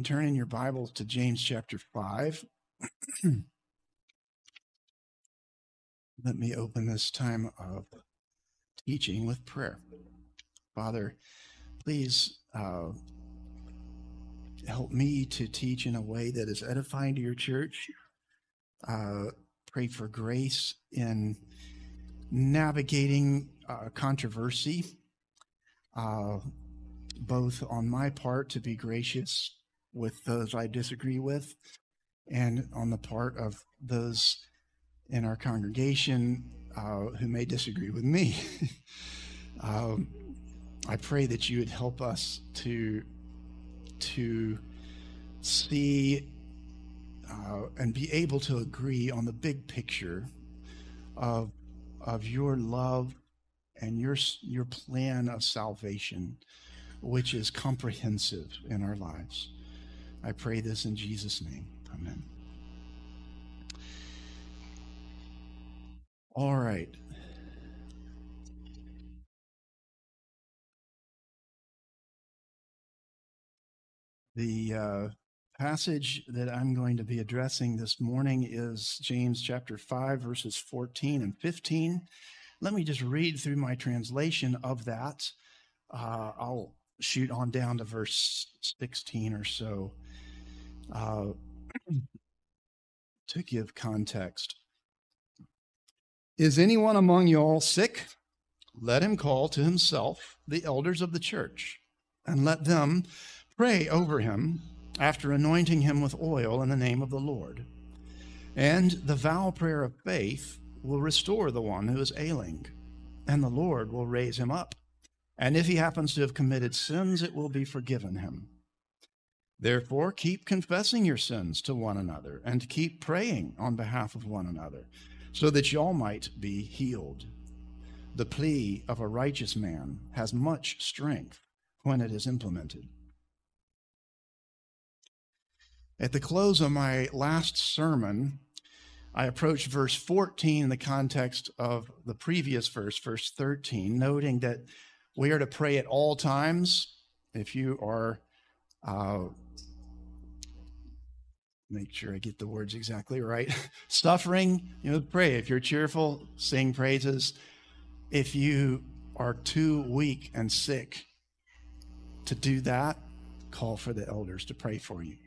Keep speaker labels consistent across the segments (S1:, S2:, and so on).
S1: can turn in your Bibles to James chapter 5. Let me open this time of teaching with prayer. Father, please help me to teach in a way that is edifying to your church. Pray for grace in navigating controversy, both on my part to be gracious with those I disagree with, and on the part of those in our congregation who may disagree with me. I pray that you would help us to see and be able to agree on the big picture of your love and your plan of salvation, which is comprehensive in our lives. I pray this in Jesus' name. Amen. All right. The passage that I'm going to be addressing this morning is James chapter 5, verses 14 and 15. Let me just read through my translation of that. I'll shoot on down to verse 16 or so to give context. Is anyone among you all sick? Let him call to himself the elders of the church, and let them pray over him after anointing him with oil in the name of the Lord. And the vow prayer of faith will restore the one who is ailing, and the Lord will raise him up. And if he happens to have committed sins, it will be forgiven him. Therefore, keep confessing your sins to one another, and keep praying on behalf of one another, so that you all might be healed. The plea of a righteous man has much strength when it is implemented. At the close of my last sermon, I approached verse 14 in the context of the previous verse, verse 13, noting that we are to pray at all times. If you are, make sure I get the words exactly right, suffering, pray. If you're cheerful, sing praises. If you are too weak and sick to do that, call for the elders to pray for you.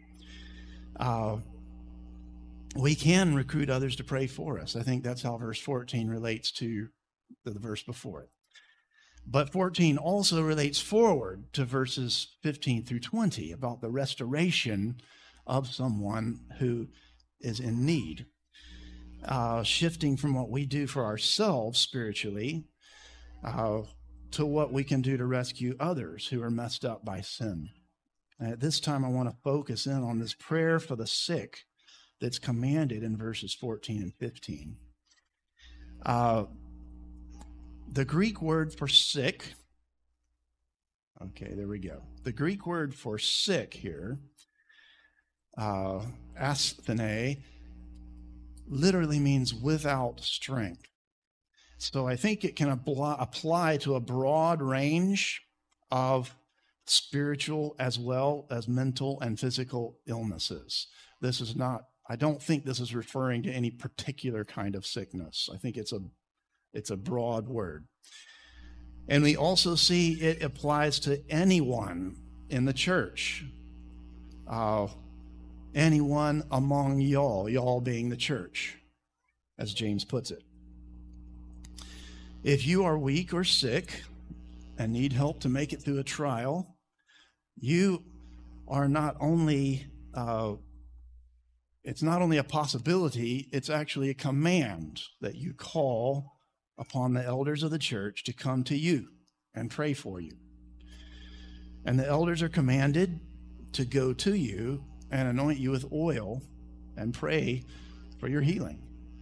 S1: We can recruit others to pray for us. I think that's how verse 14 relates to the verse before it. But 14 also relates forward to verses 15 through 20 about the restoration of someone who is in need. Shifting from what we do for ourselves spiritually to what we can do to rescue others who are messed up by sin. And at this time, I want to focus in on this prayer for the sick that's commanded in verses 14 and 15. The Greek word for sick, okay, there we go. The Greek word for sick here, asthene, literally means without strength. So I think it can apply to a broad range of spiritual as well as mental and physical illnesses. I don't think this is referring to any particular kind of sickness. I think it's a broad word. And we also see it applies to anyone in the church. Anyone among y'all being the church, as James puts it. If you are weak or sick and need help to make it through a trial, you are not only, it's not only a possibility, it's actually a command that you call upon the elders of the church to come to you and pray for you. And the elders are commanded to go to you and anoint you with oil and pray for your healing.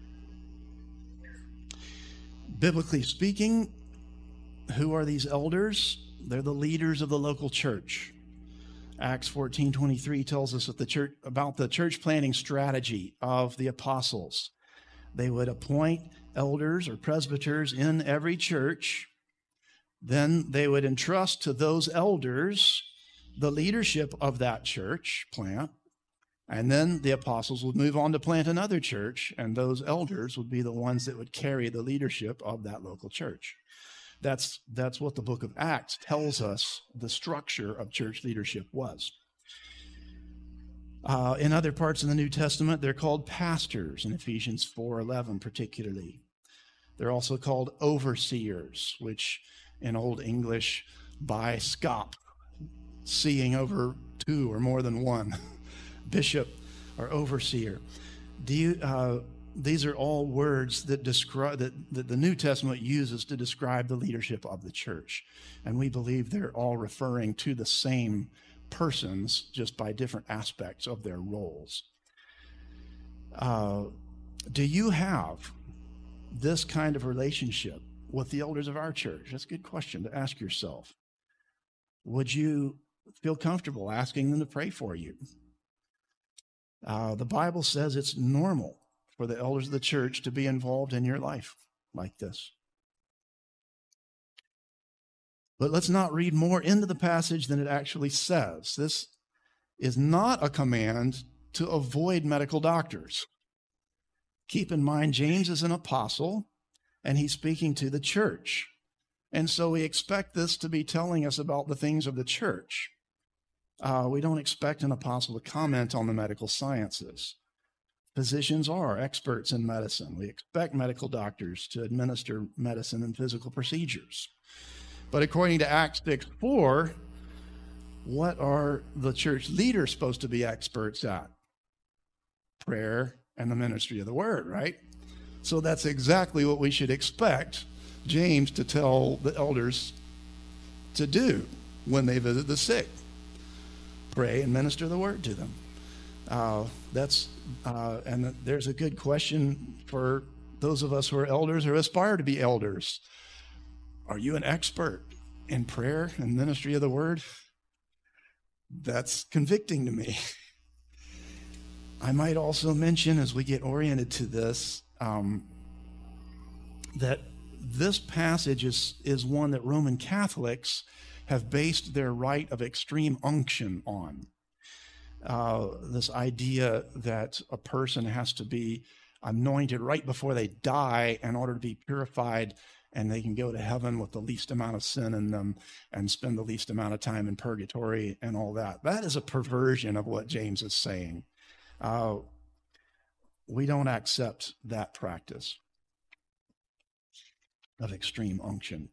S1: Biblically speaking, who are these elders? They're the leaders of the local church. Acts 14:23 tells us about the church planting strategy of the apostles. They would appoint elders or presbyters in every church. Then they would entrust to those elders the leadership of that church plant, and then the apostles would move on to plant another church, and those elders would be the ones that would carry the leadership of that local church. That's what the book of Acts tells us the structure of church leadership was. In other parts of the New Testament, they're called pastors, in Ephesians 4:11 particularly. They're also called overseers, which in Old English, by scop, seeing over two or more than one, bishop or overseer. These are all words that describe that the New Testament uses to describe the leadership of the church. And we believe they're all referring to the same persons, just by different aspects of their roles. Do you have this kind of relationship with the elders of our church? That's a good question to ask yourself. Would you feel comfortable asking them to pray for you? The Bible says it's normal for the elders of the church to be involved in your life like this. But let's not read more into the passage than it actually says. This is not a command to avoid medical doctors. Keep in mind, James is an apostle, and he's speaking to the church. And so we expect this to be telling us about the things of the church. We don't expect an apostle to comment on the medical sciences. Physicians are experts in medicine. We expect medical doctors to administer medicine and physical procedures. But according to Acts 6:4, what are the church leaders supposed to be experts at? Prayer and the ministry of the word, right? So that's exactly what we should expect James to tell the elders to do when they visit the sick. Pray and minister the word to them. And there's a good question for those of us who are elders or aspire to be elders. Are you an expert in prayer and ministry of the word? That's convicting to me. I might also mention, as we get oriented to this, that this passage is one that Roman Catholics have based their rite of extreme unction on. This idea that a person has to be anointed right before they die in order to be purified, and they can go to heaven with the least amount of sin in them and spend the least amount of time in purgatory and all that. That is a perversion of what James is saying. We don't accept that practice of extreme unction.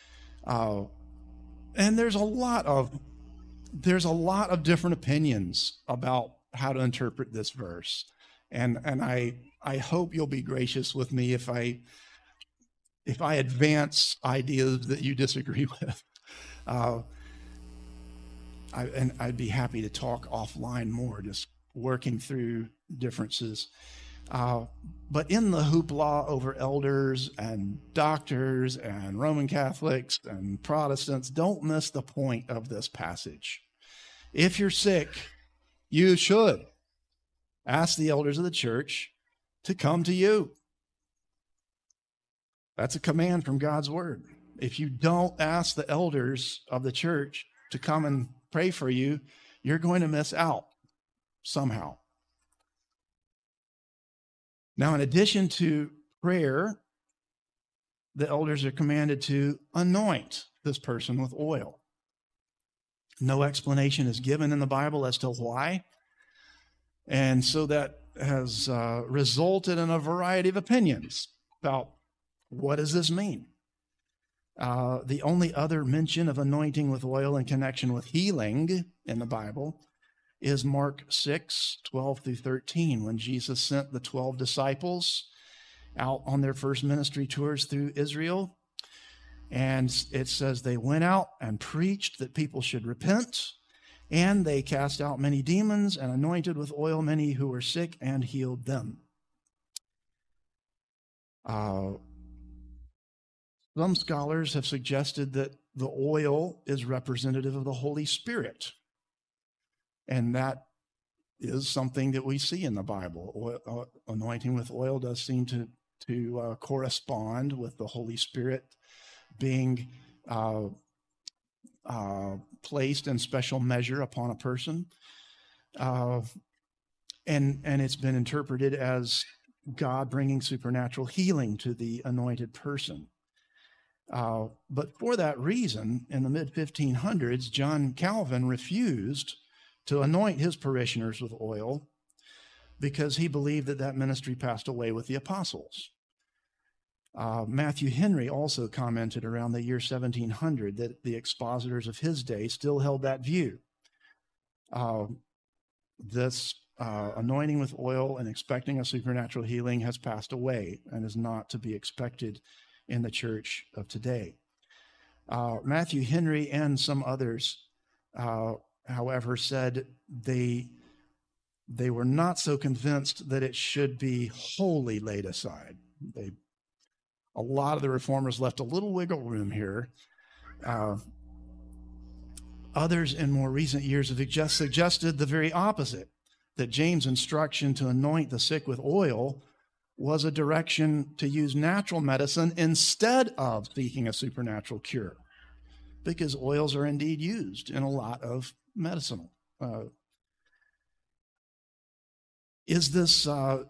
S1: And there's a lot of different opinions about how to interpret this verse. And I hope you'll be gracious with me if I advance ideas that you disagree with. I'd be happy to talk offline more, just working through differences. But in the hoopla over elders and doctors and Roman Catholics and Protestants, don't miss the point of this passage. If you're sick, you should ask the elders of the church to come to you. That's a command from God's word. If you don't ask the elders of the church to come and pray for you, you're going to miss out somehow. Now, in addition to prayer, the elders are commanded to anoint this person with oil. No explanation is given in the Bible as to why. And so that has resulted in a variety of opinions about what does this mean. The only other mention of anointing with oil in connection with healing in the Bible is Mark 6:12-13, when Jesus sent the 12 disciples out on their first ministry tours through Israel. And it says they went out and preached that people should repent, and they cast out many demons and anointed with oil many who were sick and healed them. Some scholars have suggested that the oil is representative of the Holy Spirit. And that is something that we see in the Bible. Anointing with oil does seem to correspond with the Holy Spirit being placed in special measure upon a person. And it's been interpreted as God bringing supernatural healing to the anointed person. But for that reason, in the mid-1500s, John Calvin refused to anoint his parishioners with oil because he believed that that ministry passed away with the apostles. Matthew Henry also commented around the year 1700 that the expositors of his day still held that view. This anointing with oil and expecting a supernatural healing has passed away and is not to be expected in the church of today. Matthew Henry and some others, however, said they were not so convinced that it should be wholly laid aside. A lot of the reformers left a little wiggle room here. Others in more recent years have just suggested the very opposite, that James' instruction to anoint the sick with oil was a direction to use natural medicine instead of seeking a supernatural cure, because oils are indeed used in a lot of medicinal. Is this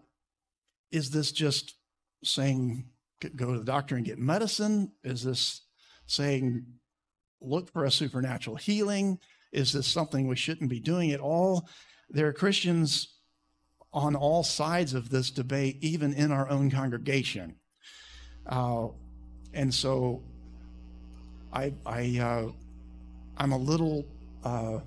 S1: just saying go to the doctor and get medicine? Is this saying look for a supernatural healing? Is this something we shouldn't be doing at all? There are Christians on all sides of this debate, even in our own congregation. And so I'm a little, I'm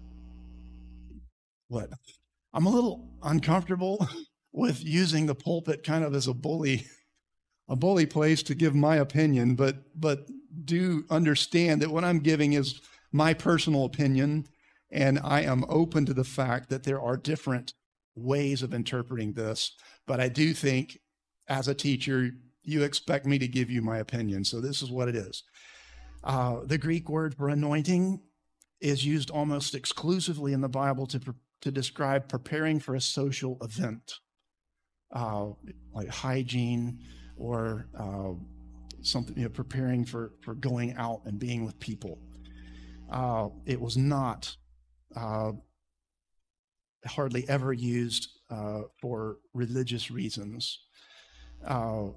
S1: a little uncomfortable with using the pulpit kind of as a bully place to give my opinion, but do understand that what I'm giving is my personal opinion, and I am open to the fact that there are different ways of interpreting this. But I do think, as a teacher, you expect me to give you my opinion, so this is what it is. The Greek word for anointing is used almost exclusively in the Bible to describe preparing for a social event, like hygiene, or something, preparing for going out and being with people. It was not hardly ever used for religious reasons. And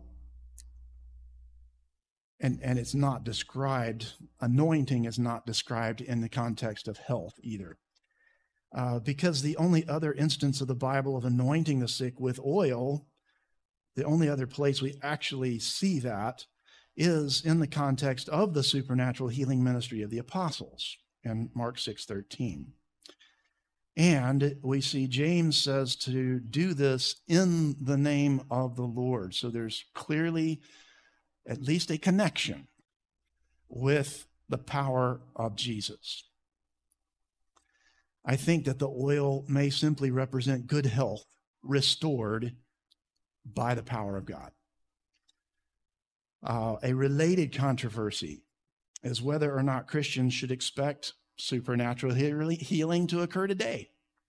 S1: it's not described, anointing is not described in the context of health either. Because the only other instance of the Bible of anointing the sick with oil, the only other place we actually see that is in the context of the supernatural healing ministry of the apostles in Mark 6:13. And we see James says to do this in the name of the Lord. So there's clearly at least a connection with the power of Jesus. I think that the oil may simply represent good health restored by the power of God. A related controversy is whether or not Christians should expect supernatural healing to occur today.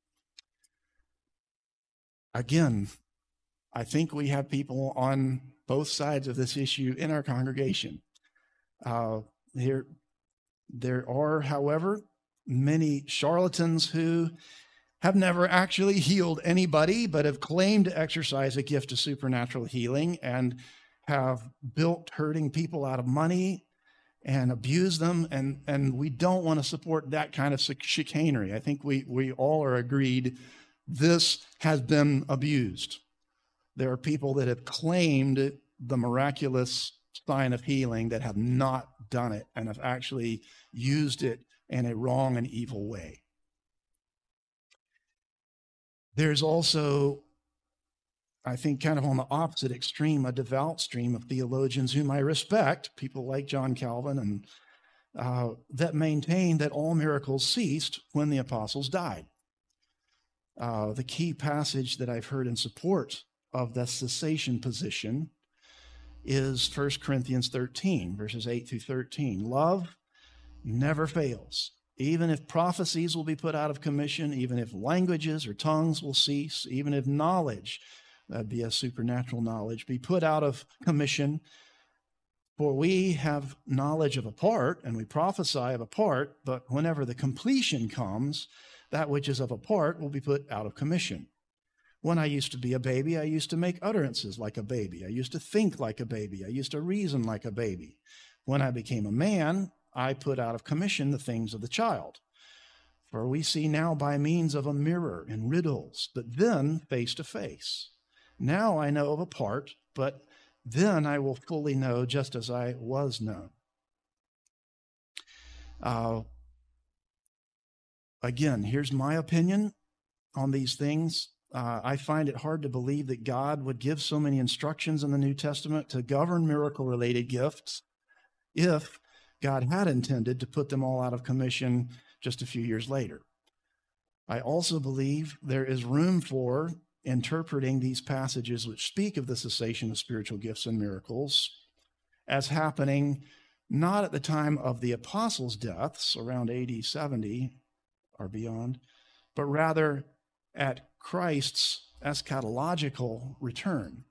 S1: Again, I think we have people on both sides of this issue in our congregation. There are, however, many charlatans who have never actually healed anybody, but have claimed to exercise a gift of supernatural healing and have bilked hurting people out of money and abused them. And we don't want to support that kind of chicanery. I think we all are agreed this has been abused. There are people that have claimed the miraculous sign of healing that have not done it and have actually used it in a wrong and evil way. There's also, I think, kind of on the opposite extreme, a devout stream of theologians whom I respect, people like John Calvin, and that maintain that all miracles ceased when the apostles died. The key passage that I've heard in support of the cessation position is 1 Corinthians 13, verses 8 through 13. Love never fails. Even if prophecies will be put out of commission, even if languages or tongues will cease, even if knowledge, that'd be a supernatural knowledge, be put out of commission, For we have knowledge of a part, and we prophesy of a part, but whenever the completion comes, that which is of a part will be put out of commission. When I used to be a baby, I used to make utterances like a baby. I used to think like a baby. I used to reason like a baby. When I became a man, I put out of commission the things of the child. For we see now by means of a mirror in riddles, but then face to face. Now I know of a part, but then I will fully know just as I was known. Again, here's my opinion on these things. I find it hard to believe that God would give so many instructions in the New Testament to govern miracle-related gifts if God had intended to put them all out of commission just a few years later. I also believe there is room for interpreting these passages which speak of the cessation of spiritual gifts and miracles as happening not at the time of the apostles' deaths around AD 70 or beyond, but rather at Christ's eschatological return.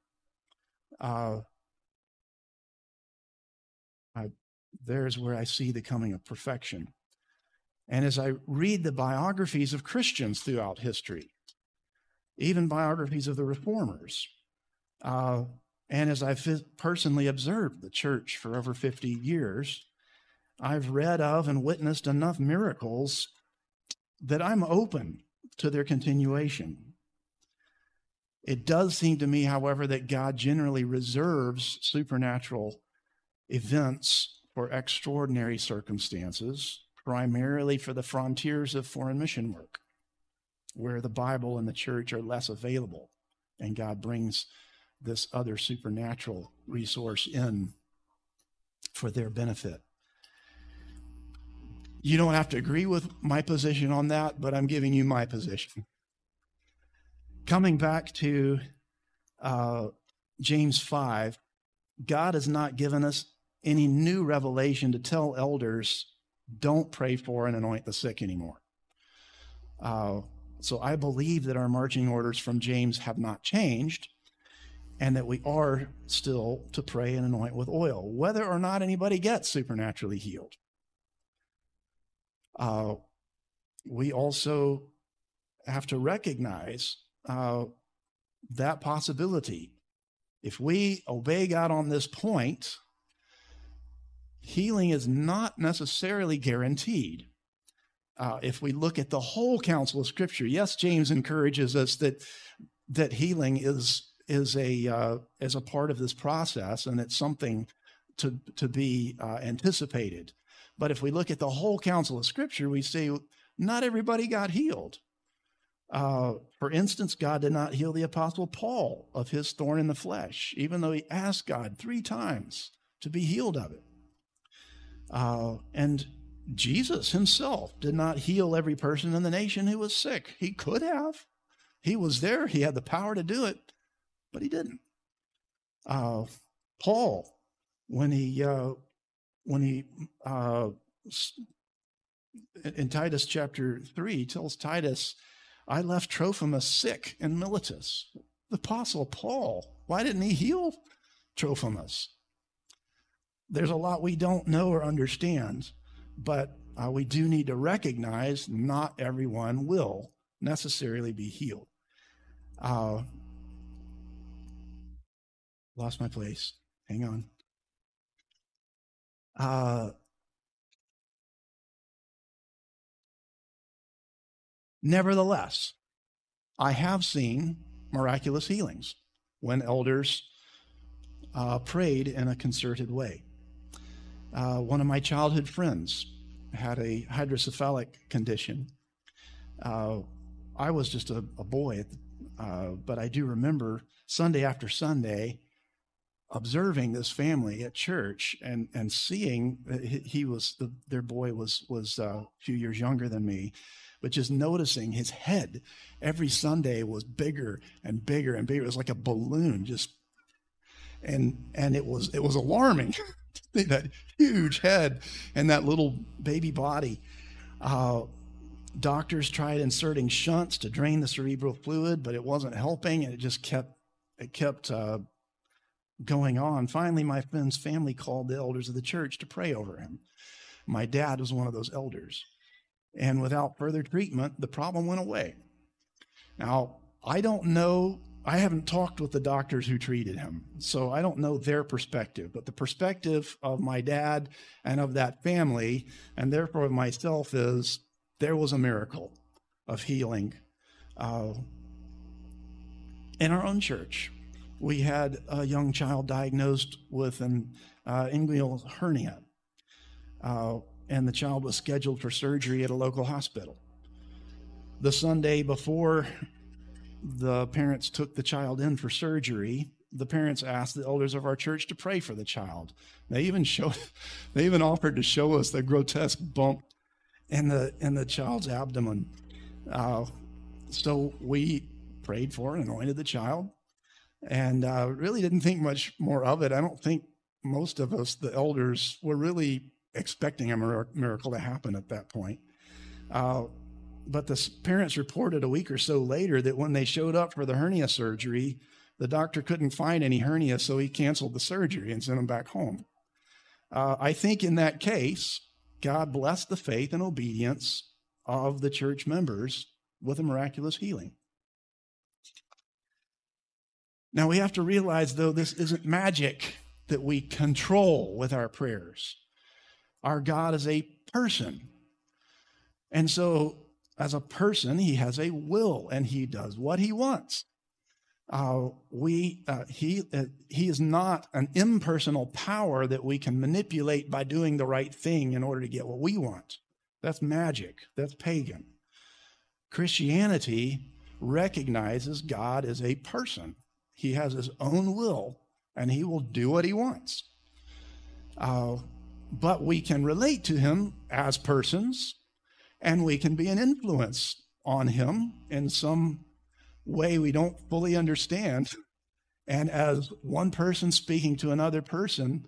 S1: There's where I see the coming of perfection. And as I read the biographies of Christians throughout history, even biographies of the reformers, and as I've personally observed the church for over 50 years, I've read of and witnessed enough miracles that I'm open to their continuation. It does seem to me, however, that God generally reserves supernatural events for extraordinary circumstances, primarily for the frontiers of foreign mission work, where the Bible and the church are less available, and God brings this other supernatural resource in for their benefit. You don't have to agree with my position on that, but I'm giving you my position. Coming back to James 5, God has not given us any new revelation to tell elders, don't pray for and anoint the sick anymore. So I believe that our marching orders from James have not changed, and that we are still to pray and anoint with oil, whether or not anybody gets supernaturally healed. We also have to recognize that possibility. If we obey God on this point, healing is not necessarily guaranteed. If we look at the whole counsel of Scripture, yes, James encourages us that healing is a part of this process, and it's something to be anticipated. But if we look at the whole counsel of Scripture, we see not everybody got healed. For instance, God did not heal the Apostle Paul of his thorn in the flesh, even though he asked God 3 times to be healed of it. And Jesus himself did not heal every person in the nation who was sick. He could have. He was there. He had the power to do it, but he didn't. Paul, when he in Titus chapter 3 tells Titus, I left Trophimus sick in Miletus. The Apostle Paul, why didn't he heal Trophimus? There's a lot we don't know or understand, but we do need to recognize not everyone will necessarily be healed. Lost my place. Hang on. Nevertheless, I have seen miraculous healings when elders prayed in a concerted way. One of my childhood friends had a hydrocephalic condition. I was just a boy, but I do remember Sunday after Sunday observing this family at church and seeing their boy was a few years younger than me, but just noticing his head every Sunday was bigger and bigger and bigger. It was like a balloon, and it was alarming. That huge head and that little baby body. Doctors tried inserting shunts to drain the cerebral fluid, but it wasn't helping, and it just kept going on. Finally, my friend's family called the elders of the church to pray over him. My dad was one of those elders. And without further treatment, the problem went away. Now, I don't know, I haven't talked with the doctors who treated him, so I don't know their perspective. But the perspective of my dad and of that family, and therefore of myself, is there was a miracle of healing. In our own church, we had a young child diagnosed with an inguinal hernia, and the child was scheduled for surgery at a local hospital. The Sunday before the parents took the child in for surgery, the parents asked the elders of our church to pray for the child. They even offered to show us the grotesque bump in the child's abdomen. So we prayed for and anointed the child, and really didn't think much more of it. I don't think most of us, the elders, were really expecting a miracle to happen at that point. But the parents reported a week or so later that when they showed up for the hernia surgery, the doctor couldn't find any hernia, so he canceled the surgery and sent them back home. I think in that case, God blessed the faith and obedience of the church members with a miraculous healing. Now, we have to realize, though, this isn't magic that we control with our prayers. Our God is a person. And so, as a person, he has a will, and he does what he wants. He is not an impersonal power that we can manipulate by doing the right thing in order to get what we want. That's magic. That's pagan. Christianity recognizes God as a person. He has his own will, and he will do what he wants. But we can relate to him as persons, and we can be an influence on him in some way we don't fully understand. And as one person speaking to another person,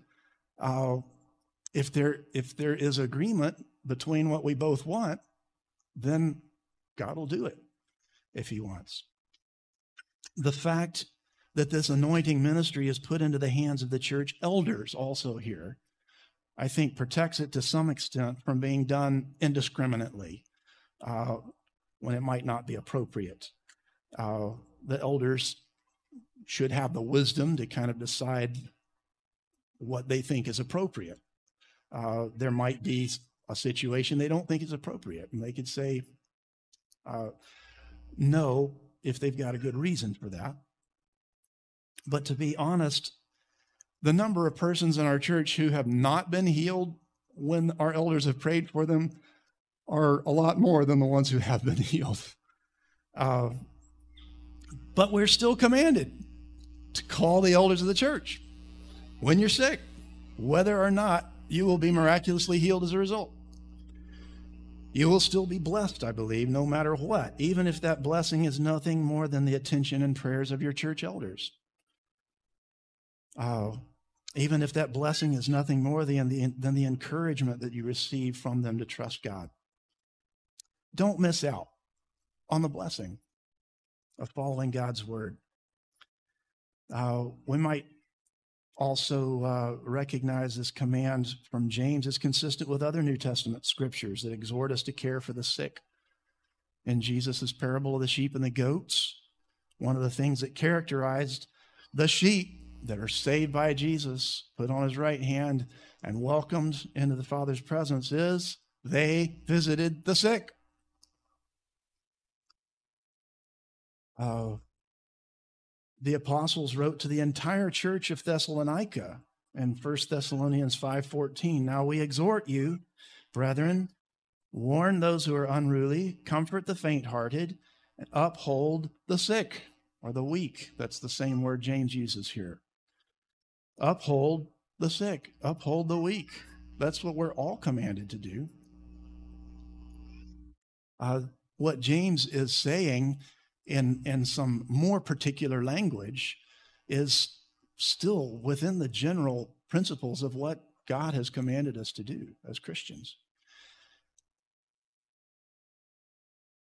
S1: if there is agreement between what we both want, then God will do it if he wants. The fact that this anointing ministry is put into the hands of the church elders also here, I think, protects it to some extent from being done indiscriminately when it might not be appropriate. The elders should have the wisdom to kind of decide what they think is appropriate. There might be a situation they don't think is appropriate, and they could say no if they've got a good reason for that. But to be honest, the number of persons in our church who have not been healed when our elders have prayed for them are a lot more than the ones who have been healed. But we're still commanded to call the elders of the church when you're sick, whether or not you will be miraculously healed as a result. You will still be blessed, I believe, no matter what, even if that blessing is nothing more than the attention and prayers of your church elders. Even if that blessing is nothing more than the encouragement that you receive from them to trust God. Don't miss out on the blessing of following God's word. We might also recognize this command from James is consistent with other New Testament scriptures that exhort us to care for the sick. In Jesus' parable of the sheep and the goats, one of the things that characterized the sheep that are saved by Jesus, put on his right hand, and welcomed into the Father's presence is they visited the sick. The apostles wrote to the entire church of Thessalonica in 1 Thessalonians 5:14. Now we exhort you, brethren, warn those who are unruly, comfort the faint-hearted, and uphold the sick or the weak. That's the same word James uses here. Uphold the sick, uphold the weak. That's what we're all commanded to do. What James is saying in some more particular language is still within the general principles of what God has commanded us to do as Christians.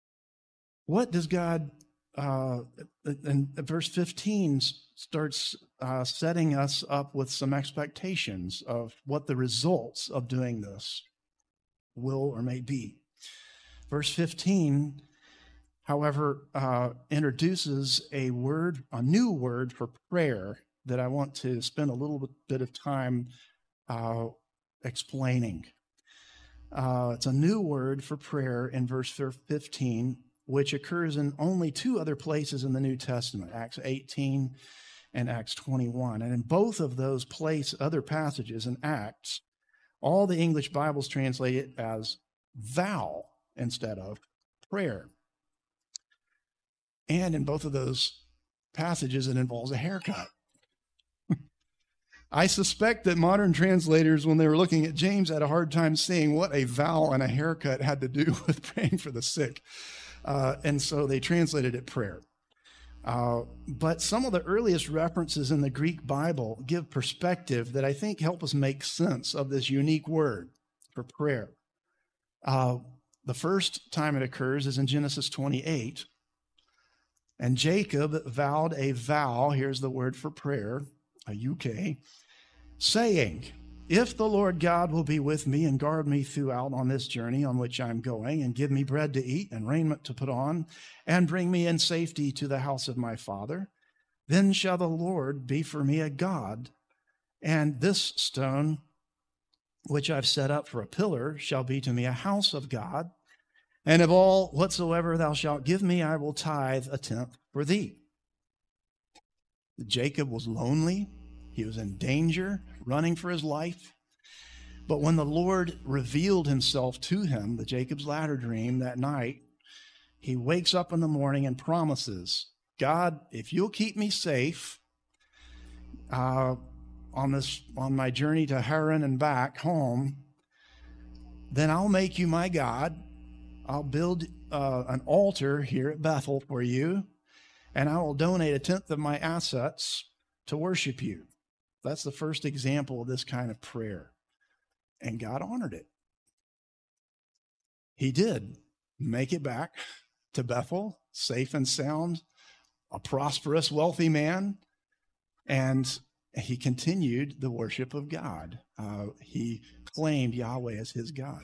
S1: What does God, and verse 15 starts setting us up with some expectations of what the results of doing this will or may be. Verse 15, however, introduces a new word for prayer that I want to spend a little bit of time explaining. It's a new word for prayer in verse 15, which occurs in only two other places in the New Testament, Acts 18 and Acts 21. And in both of those other passages in Acts, all the English Bibles translate it as vow instead of prayer. And in both of those passages, it involves a haircut. I suspect that modern translators, when they were looking at James, had a hard time seeing what a vow and a haircut had to do with praying for the sick. And so they translated it prayer. But some of the earliest references in the Greek Bible give perspective that I think help us make sense of this unique word for prayer. The first time it occurs is in Genesis 28. And Jacob vowed a vow, here's the word for prayer, a UK, saying, if the Lord God will be with me and guard me throughout on this journey on which I'm going, and give me bread to eat and raiment to put on, and bring me in safety to the house of my father, then shall the Lord be for me a God, and this stone which I've set up for a pillar shall be to me a house of God, and of all whatsoever thou shalt give me, I will tithe a tenth for thee. Jacob was lonely. He was in danger, running for his life. But when the Lord revealed himself to him, the Jacob's ladder dream that night, he wakes up in the morning and promises, God, if you'll keep me safe on my journey to Haran and back home, then I'll make you my God. I'll build an altar here at Bethel for you, and I will donate a tenth of my assets to worship you. That's the first example of this kind of prayer. And God honored it. He did make it back to Bethel, safe and sound, a prosperous, wealthy man, and he continued the worship of God. He claimed Yahweh as his God.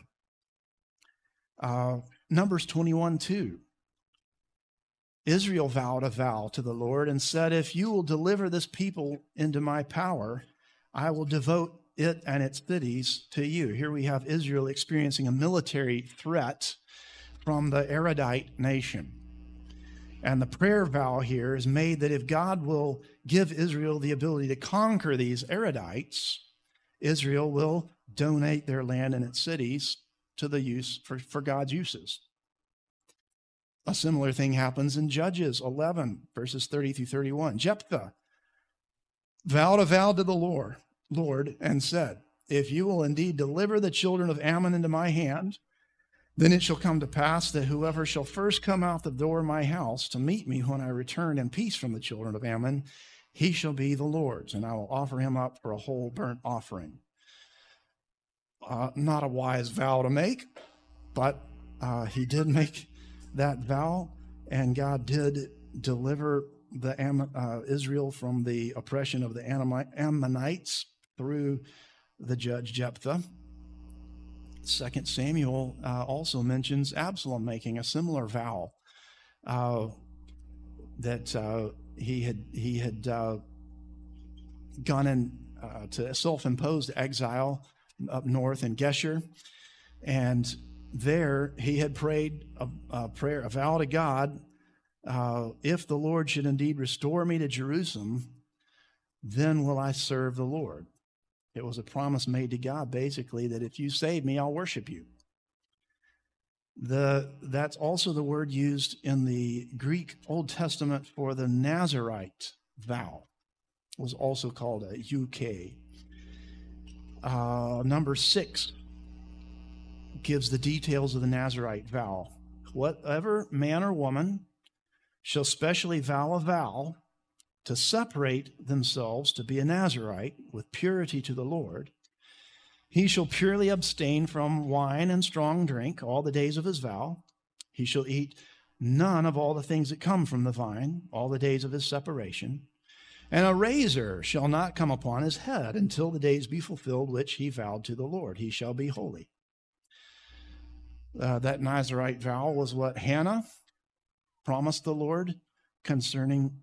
S1: Numbers 21:2. Israel vowed a vow to the Lord and said, if you will deliver this people into my power, I will devote it and its cities to you. Here we have Israel experiencing a military threat from the Aradite nation. And the prayer vow here is made that if God will give Israel the ability to conquer these Aradites, Israel will donate their land and its cities to the use for God's uses. A similar thing happens in Judges 11, verses 30 through 31. Jephthah vowed a vow to the Lord and said, if you will indeed deliver the children of Ammon into my hand, then it shall come to pass that whoever shall first come out the door of my house to meet me when I return in peace from the children of Ammon, he shall be the Lord's, and I will offer him up for a whole burnt offering. Not a wise vow to make, but he did make that vow, and God did deliver Israel from the oppression of the Ammonites through the judge Jephthah. 2 Samuel also mentions Absalom making a similar vow that he had gone into self-imposed exile up north in Geshur, and there he had prayed a vow to God, if the Lord should indeed restore me to Jerusalem, then will I serve the Lord. It was a promise made to God, basically, that if you save me, I'll worship you. That's also the word used in the Greek Old Testament for the Nazirite vow. It was also called a UK. Number 6 gives the details of the Nazirite vow. Whatever man or woman shall specially vow a vow to separate themselves to be a Nazirite with purity to the Lord, he shall purely abstain from wine and strong drink all the days of his vow. He shall eat none of all the things that come from the vine all the days of his separation. And a razor shall not come upon his head until the days be fulfilled which he vowed to the Lord. He shall be holy. That Nazirite vow was what Hannah promised the Lord concerning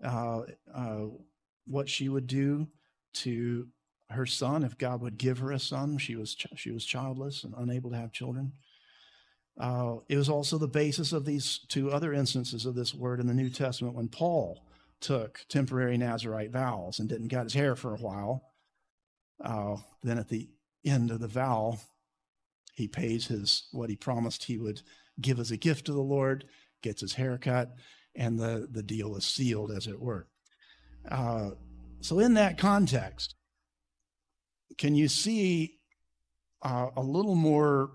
S1: what she would do to her son if God would give her a son. She was childless and unable to have children. It was also the basis of these two other instances of this word in the New Testament when Paul took temporary Nazirite vows and didn't cut his hair for a while. Then at the end of the vow, he pays what he promised he would give as a gift to the Lord, gets his hair cut, and the deal is sealed, as it were. So in that context, can you see a little more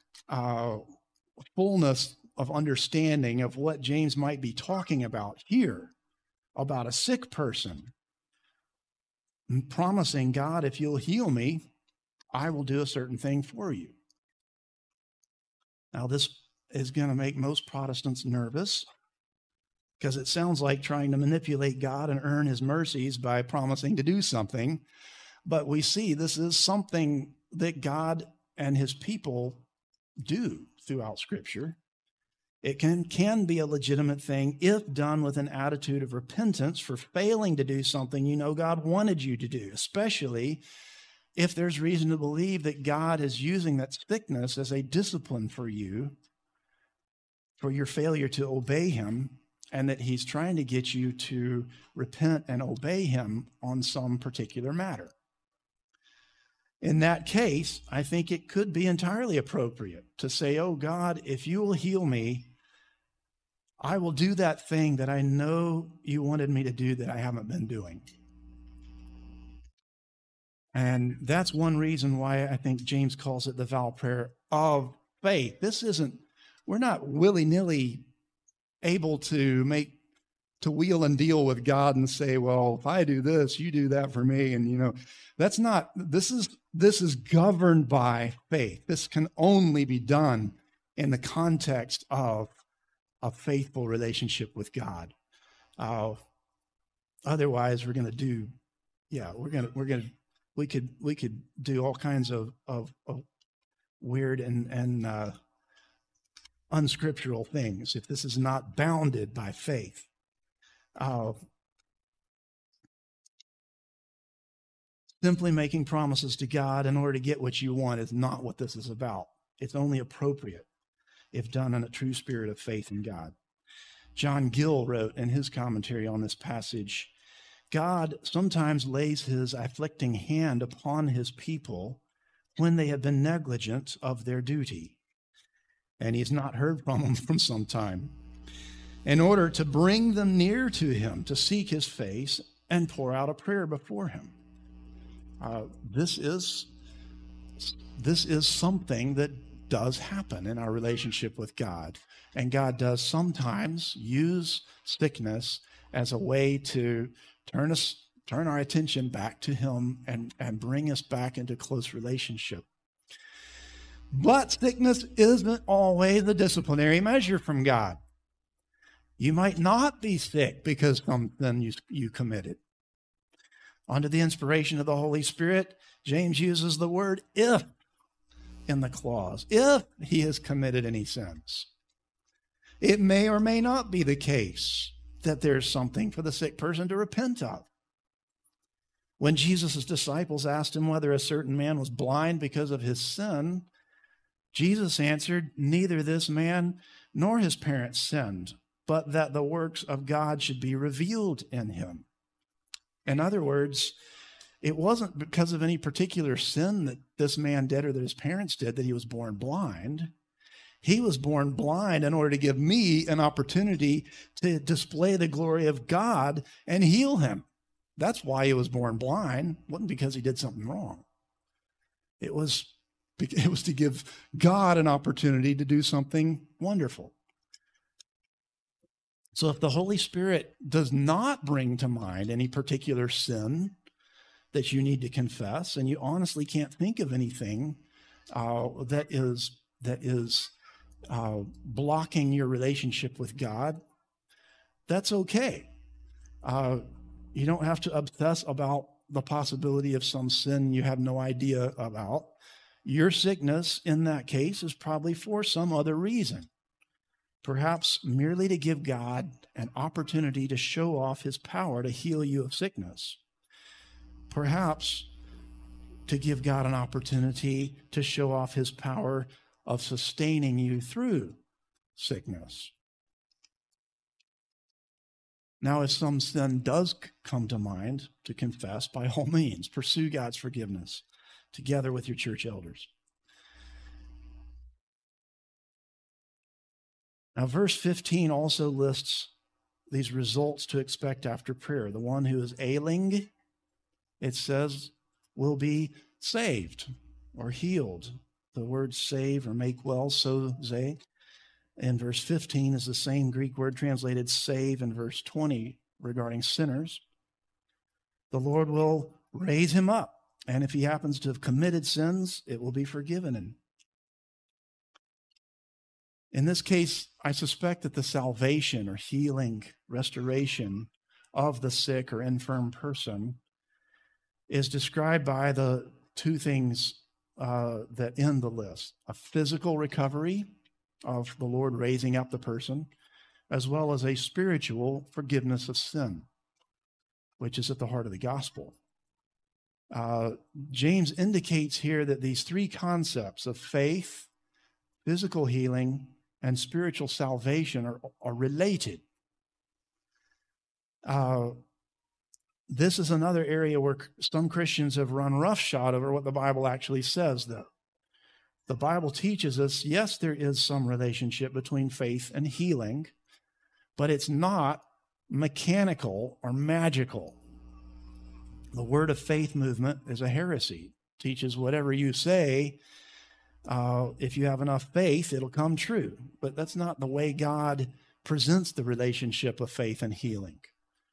S1: fullness of understanding of what James might be talking about here, about a sick person promising, God, if you'll heal me, I will do a certain thing for you. Now, this is going to make most Protestants nervous because it sounds like trying to manipulate God and earn his mercies by promising to do something. But we see this is something that God and his people do throughout Scripture. It can be a legitimate thing if done with an attitude of repentance for failing to do something you know God wanted you to do, especially if there's reason to believe that God is using that sickness as a discipline for you, for your failure to obey him, and that he's trying to get you to repent and obey him on some particular matter. In that case, I think it could be entirely appropriate to say, oh God, if you will heal me, I will do that thing that I know you wanted me to do that I haven't been doing. And that's one reason why I think James calls it the vow prayer of faith. We're not willy-nilly able to wheel and deal with God and say, well, if I do this, you do that for me. And, this is governed by faith. This can only be done in the context of a faithful relationship with God. Otherwise, we could do all kinds of weird and unscriptural things if this is not bounded by faith. Simply making promises to God in order to get what you want is not what this is about. It's only appropriate if done in a true spirit of faith in God. John Gill wrote in his commentary on this passage, God sometimes lays his afflicting hand upon his people when they have been negligent of their duty, and he's not heard from them for some time, in order to bring them near to him, to seek his face and pour out a prayer before him. This is something that does happen in our relationship with God. And God does sometimes use sickness as a way to turn our attention back to him and bring us back into close relationship. But sickness isn't always a disciplinary measure from God. You might not be sick because something you committed. Under the inspiration of the Holy Spirit, James uses the word if in the clause, if he has committed any sins. It may or may not be the case that there's something for the sick person to repent of. When Jesus' disciples asked him whether a certain man was blind because of his sin, Jesus answered, neither this man nor his parents sinned, but that the works of God should be revealed in him. In other words, it wasn't because of any particular sin that this man did or that his parents did that he was born blind. He was born blind in order to give me an opportunity to display the glory of God and heal him. That's why he was born blind. It wasn't because he did something wrong. It was to give God an opportunity to do something wonderful. So if the Holy Spirit does not bring to mind any particular sin that you need to confess, and you honestly can't think of anything that is blocking your relationship with God, that's okay. You don't have to obsess about the possibility of some sin you have no idea about. Your sickness in that case is probably for some other reason. Perhaps merely to give God an opportunity to show off his power to heal you of sickness. Perhaps to give God an opportunity to show off his power of sustaining you through sickness. Now, if some sin does come to mind to confess, by all means, pursue God's forgiveness together with your church elders. Now, verse 15 also lists these results to expect after prayer. The one who is ailing, it says, will be saved or healed. The word save or make well, soze, in verse 15 is the same Greek word translated save in verse 20 regarding sinners. The Lord will raise him up, and if he happens to have committed sins, it will be forgiven him. In this case, I suspect that the salvation or healing, restoration of the sick or infirm person is described by the two things that end the list: a physical recovery of the Lord raising up the person, as well as a spiritual forgiveness of sin, which is at the heart of the gospel. James indicates here that these three concepts of faith, physical healing, and spiritual salvation are related. This is another area where some Christians have run roughshod over what the Bible actually says, though. The Bible teaches us, yes, there is some relationship between faith and healing, but it's not mechanical or magical. The word of faith movement is a heresy. It teaches whatever you say, if you have enough faith, it'll come true. But that's not the way God presents the relationship of faith and healing.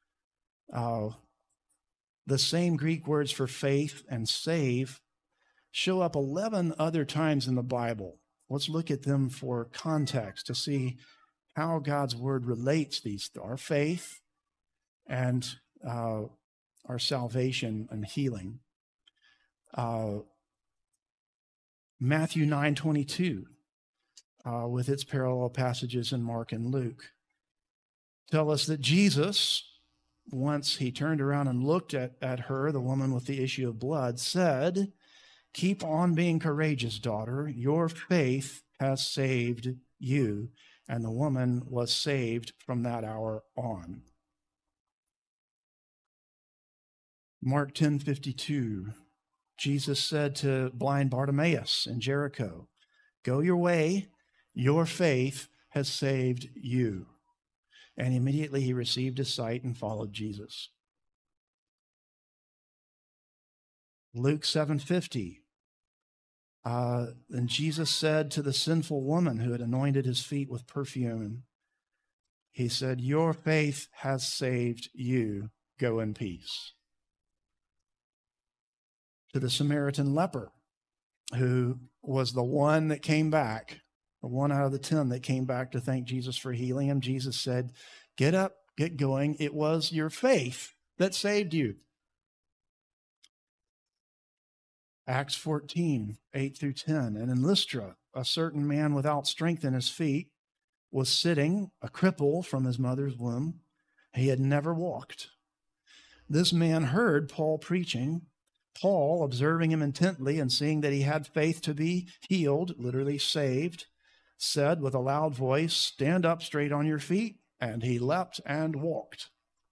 S1: The same Greek words for faith and save show up 11 other times in the Bible. Let's look at them for context to see how God's word relates these, our faith and our salvation and healing. Matthew 9:22, with its parallel passages in Mark and Luke, tell us that Jesus, once he turned around and looked at her, the woman with the issue of blood, said, "Keep on being courageous, daughter. Your faith has saved you." And the woman was saved from that hour on. Mark 10:52, Jesus said to blind Bartimaeus in Jericho, "Go your way, your faith has saved you." And immediately he received his sight and followed Jesus. Luke 7:50, and Jesus said to the sinful woman who had anointed his feet with perfume, he said, "Your faith has saved you. Go in peace." To the Samaritan leper, who was the one that came back, the one out of the 10 that came back to thank Jesus for healing him, Jesus said, "Get up, get going. It was your faith that saved you." Acts 14:8-10. And in Lystra, a certain man without strength in his feet was sitting, a cripple from his mother's womb. He had never walked. This man heard Paul preaching. Paul, observing him intently and seeing that he had faith to be healed, literally saved, said with a loud voice, "Stand up straight on your feet." And he leapt and walked.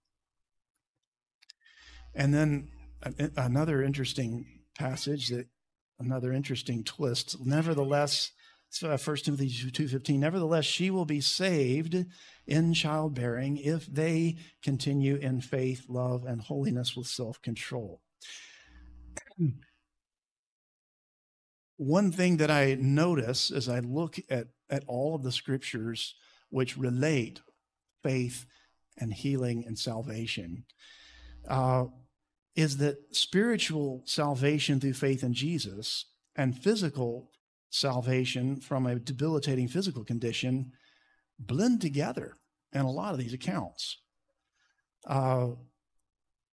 S1: And then another interesting passage, another interesting twist. Nevertheless, 1 Timothy 2:15, nevertheless, she will be saved in childbearing if they continue in faith, love, and holiness with self-control. One thing that I notice as I look at all of the scriptures which relate faith and healing and salvation is that spiritual salvation through faith in Jesus and physical salvation from a debilitating physical condition blend together in a lot of these accounts.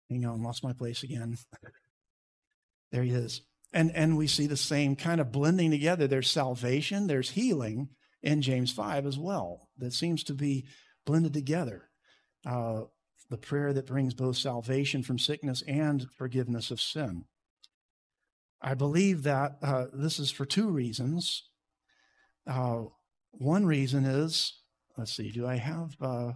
S1: Hang on, lost my place again. There he is. And we see the same kind of blending together. There's salvation, there's healing in James 5 as well. That seems to be blended together. The prayer that brings both salvation from sickness and forgiveness of sin. I believe that this is for two reasons. One reason is, let's see, do I have,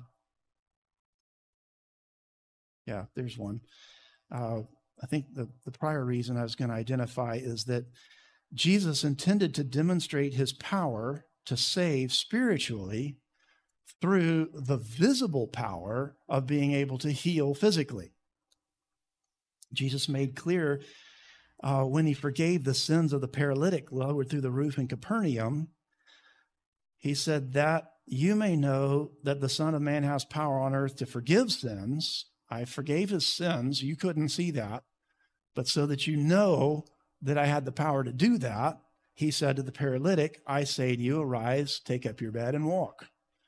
S1: yeah, there's one. I think the prior reason I was going to identify is that Jesus intended to demonstrate his power to save spiritually through the visible power of being able to heal physically. Jesus made clear when he forgave the sins of the paralytic lowered through the roof in Capernaum, he said that you may know that the Son of Man has power on earth to forgive sins. I forgave his sins. You couldn't see that. But so that you know that I had the power to do that, he said to the paralytic, I say to you, arise, take up your bed and walk.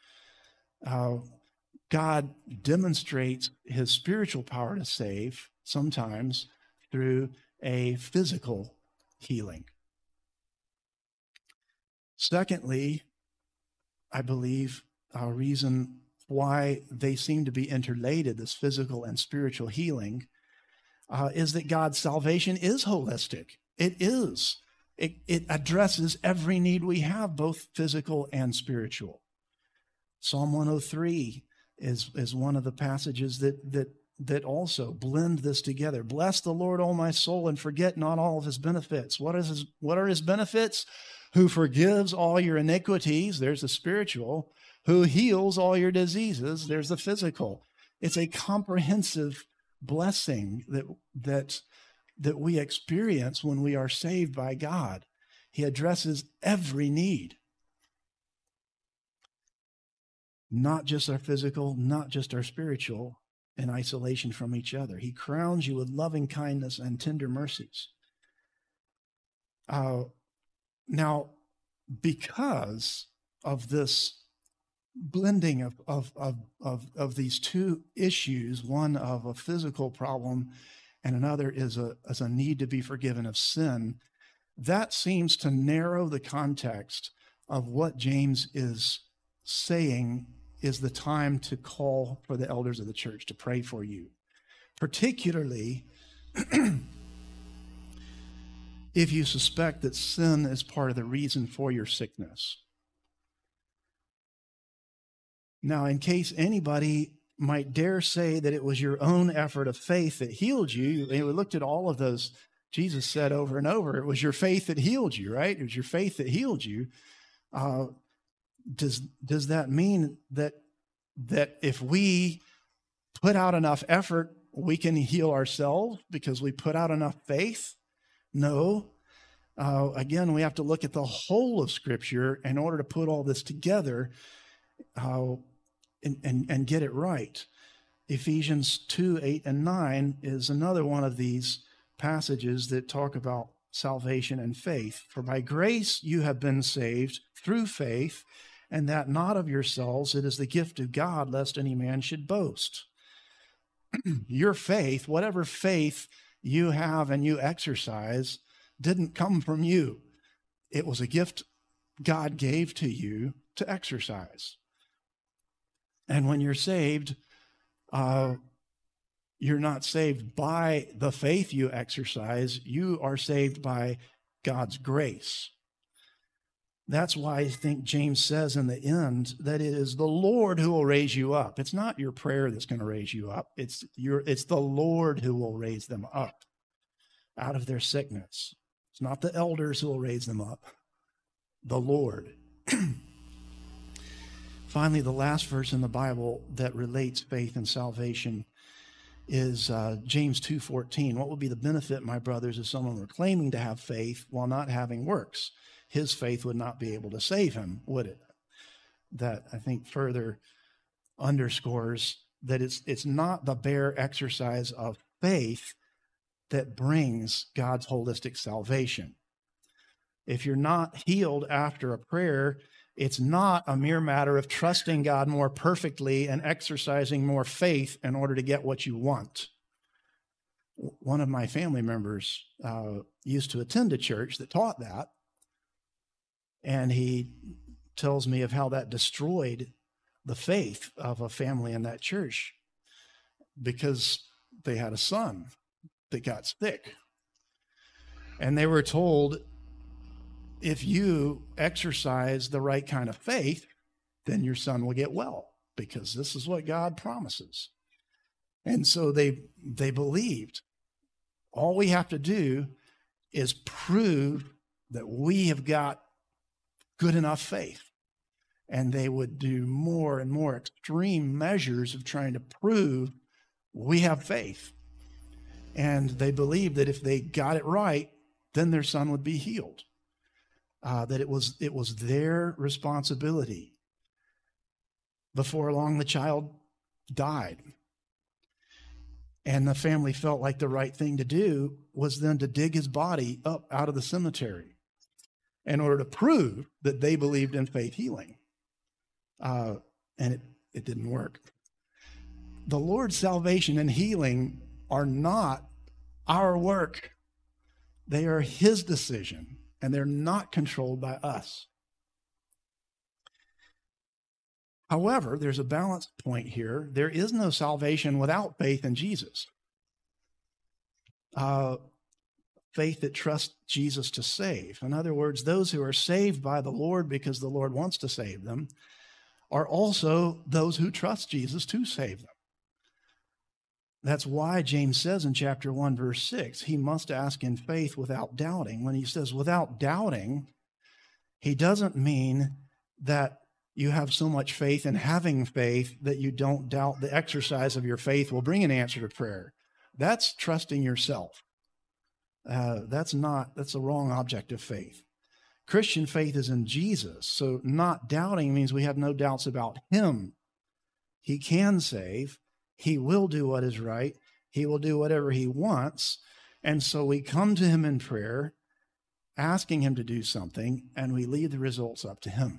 S1: God demonstrates his spiritual power to save sometimes through a physical healing. Secondly, I believe a reason why they seem to be interrelated, this physical and spiritual healing, is that God's salvation is holistic. It is. It addresses every need we have, both physical and spiritual. Psalm 103 is one of the passages that also blend this together. Bless the Lord, O my soul, and forget not all of his benefits. What are his benefits? Who forgives all your iniquities, there's the spiritual. Who heals all your diseases, there's the physical. It's a comprehensive blessing that we experience when we are saved by God. He addresses every need. Not just our physical, not just our spiritual, in isolation from each other. He crowns you with loving kindness and tender mercies. Now, because of this blending of these two issues, one of a physical problem and another is a need to be forgiven of sin, that seems to narrow the context of what James is saying is the time to call for the elders of the church to pray for you. Particularly if you suspect that sin is part of the reason for your sickness. Now, in case anybody might dare say that it was your own effort of faith that healed you, we looked at all of those. Jesus said over and over, it was your faith that healed you, right? It was your faith that healed you. Does that mean that if we put out enough effort, we can heal ourselves because we put out enough faith? No. Again, we have to look at the whole of Scripture in order to put all this together and get it right. Ephesians 2, 8, and 9 is another one of these passages that talk about salvation and faith. For by grace you have been saved through faith, and that not of yourselves, it is the gift of God, lest any man should boast. Your faith, whatever faith you have and you exercise, didn't come from you. It was a gift God gave to you to exercise. And when you're saved, you're not saved by the faith you exercise. You are saved by God's grace. That's why I think James says in the end that it is the Lord who will raise you up. It's not your prayer that's going to raise you up. It's the Lord who will raise them up out of their sickness. It's not the elders who will raise them up. The Lord. Finally, the last verse in the Bible that relates faith and salvation is James 2:14. What would be the benefit, my brothers, if someone were claiming to have faith while not having works? His faith would not be able to save him, would it? That, I think, further underscores that it's not the bare exercise of faith that brings God's holistic salvation. If you're not healed after a prayer, it's not a mere matter of trusting God more perfectly and exercising more faith in order to get what you want. One of my family members used to attend a church that taught that, and he tells me of how that destroyed the faith of a family in that church because they had a son that got sick. And they were told, if you exercise the right kind of faith, then your son will get well, because this is what God promises. And so they believed, all we have to do is prove that we have got good enough faith. And they would do more and more extreme measures of trying to prove we have faith. And they believed that if they got it right, then their son would be healed. That it was their responsibility. Before long, the child died. And the family felt like the right thing to do was then to dig his body up out of the cemetery in order to prove that they believed in faith healing. And it didn't work. The Lord's salvation and healing are not our work. They are his decision, and they're not controlled by us. However, there's a balance point here. There is no salvation without faith in Jesus. Faith that trusts Jesus to save. In other words, those who are saved by the Lord because the Lord wants to save them are also those who trust Jesus to save them. That's why James says in chapter 1, verse 6, he must ask in faith without doubting. When he says without doubting, he doesn't mean that you have so much faith in having faith that you don't doubt the exercise of your faith will bring an answer to prayer. That's trusting yourself. That's the wrong object of faith. Christian faith is in Jesus. So not doubting means we have no doubts about him. He can save. He will do what is right. He will do whatever he wants. And so we come to him in prayer, asking him to do something, and we leave the results up to him.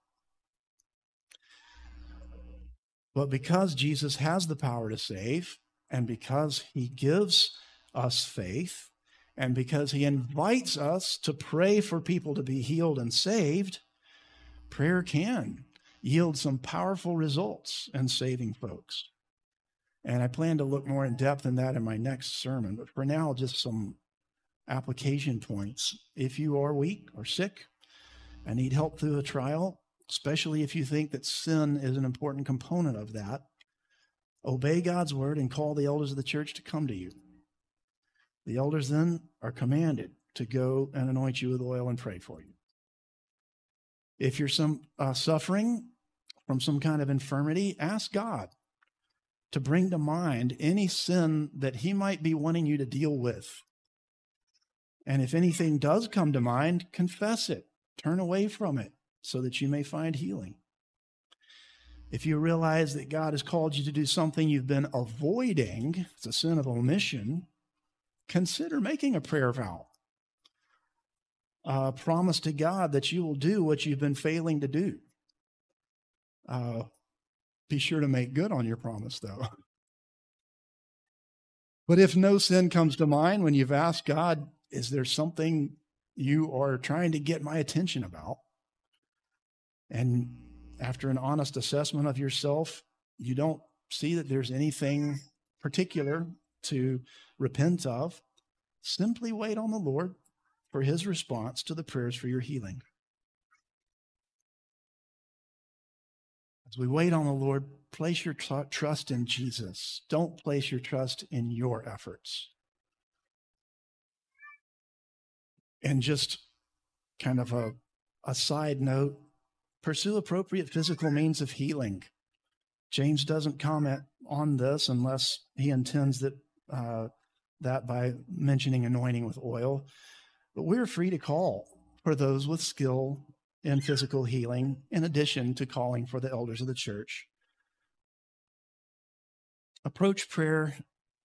S1: But because Jesus has the power to save, and because he gives us faith, and because he invites us to pray for people to be healed and saved, prayer can yield some powerful results in saving folks. And I plan to look more in depth in that in my next sermon. But for now, just some application points. If you are weak or sick and need help through a trial, especially if you think that sin is an important component of that, obey God's word and call the elders of the church to come to you. The elders then are commanded to go and anoint you with oil and pray for you. If you're suffering from some kind of infirmity, ask God to bring to mind any sin that he might be wanting you to deal with. And if anything does come to mind, confess it. Turn away from it so that you may find healing. If you realize that God has called you to do something you've been avoiding, it's a sin of omission, consider making a prayer vow. Promise to God that you will do what you've been failing to do. Be sure to make good on your promise, though. But if no sin comes to mind when you've asked God, is there something you are trying to get my attention about? And after an honest assessment of yourself, you don't see that there's anything particular to repent of, simply wait on the Lord for his response to the prayers for your healing. As we wait on the Lord, place your trust in Jesus. Don't place your trust in your efforts. And just kind of a side note, pursue appropriate physical means of healing. James doesn't comment on this unless he intends that by mentioning anointing with oil. But we're free to call for those with skill in physical healing, in addition to calling for the elders of the church. Approach prayer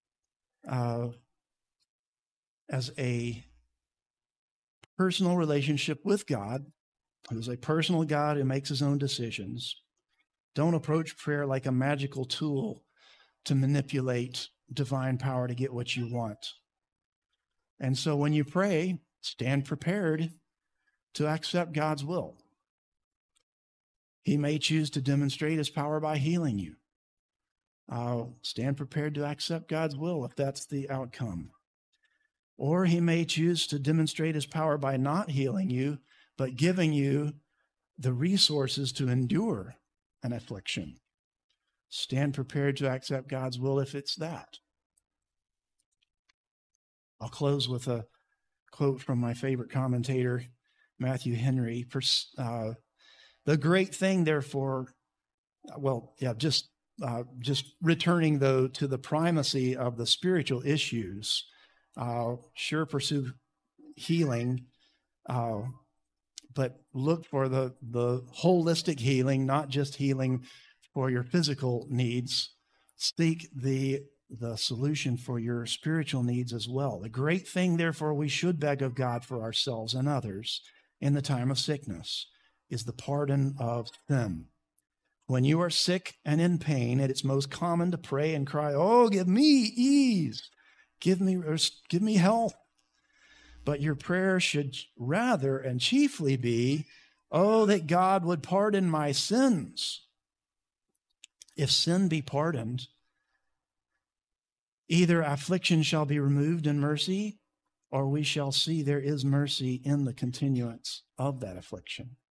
S1: as a personal relationship with God, who's a personal God who makes his own decisions. Don't approach prayer like a magical tool to manipulate divine power to get what you want. And so when you pray, stand prepared to accept God's will. He may choose to demonstrate his power by healing you. Stand prepared to accept God's will if that's the outcome. Or he may choose to demonstrate his power by not healing you, but giving you the resources to endure an affliction. Stand prepared to accept God's will if it's that. I'll close with a quote from my favorite commentator, Matthew Henry. The great thing, therefore, just returning, though, to the primacy of the spiritual issues, sure, pursue healing, but look for the holistic healing, not just healing for your physical needs. Seek the solution for your spiritual needs as well. The great thing, therefore, we should beg of God for ourselves and others in the time of sickness is the pardon of sin. When you are sick and in pain, it is most common to pray and cry, "Oh, give me ease, give me health." But your prayer should rather and chiefly be, "Oh, that God would pardon my sins." If sin be pardoned, either affliction shall be removed in mercy, or we shall see there is mercy in the continuance of that affliction.